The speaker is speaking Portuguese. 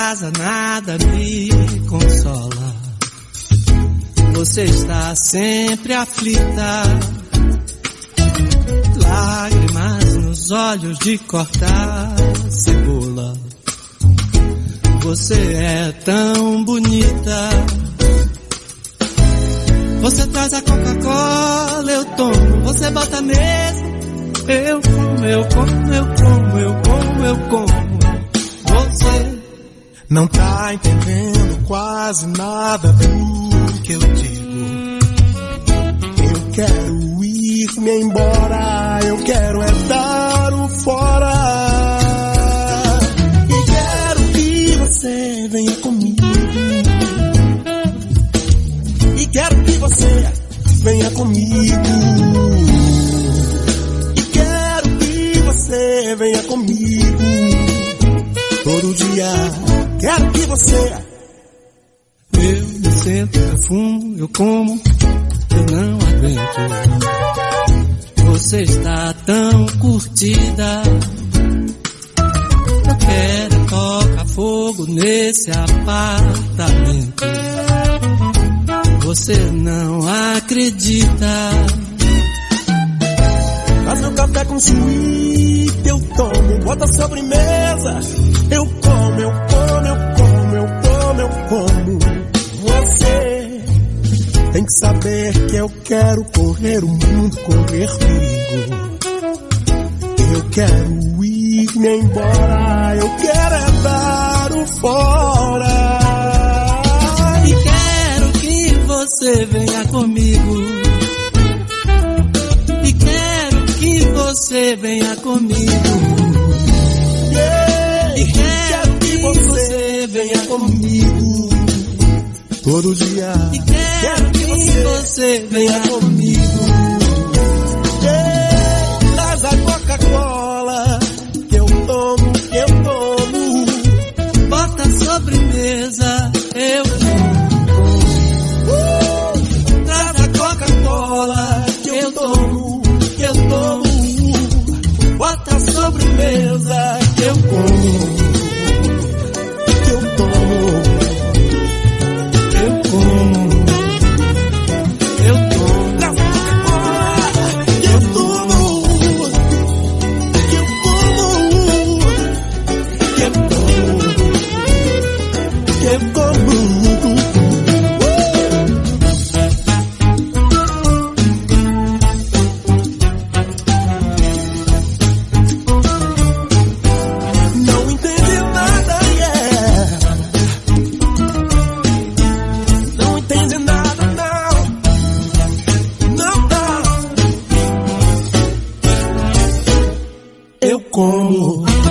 casa nada me consola. Você está sempre aflita, lágrimas nos olhos de cortar cebola. Você é tão bonita. Você traz a Coca-Cola, eu tomo. Você bota a mesa, eu como, eu como, eu como, eu como, eu como. Você não tá entendendo quase nada do que eu digo. Eu quero ir-me embora, eu quero é dar o fora. E quero que você venha comigo. E quero que você venha comigo. E quero que você venha comigo. Todo dia quero que você. Eu me sento, eu fumo, eu como, eu não aguento. Você está tão curtida. Eu quero tocar fogo nesse apartamento. Você não acredita. Faz meu café com suíte, eu tomo. Bota a sobremesa, eu como, eu como, eu como, eu como, eu como. Você tem que saber que eu quero correr o mundo, correr perigo. Eu quero ir-me embora, eu quero é dar o fora. E quero que você venha comigo. E quero que você venha comigo. E quero que você venha comigo. Todo dia. E quero que você venha comigo. Traz a Coca-Cola que eu tomo, que eu tomo. Bota a sobremesa, eu como. Traz a Coca-Cola que eu tomo, que eu tomo. Bota a sobremesa que eu como. Eu como.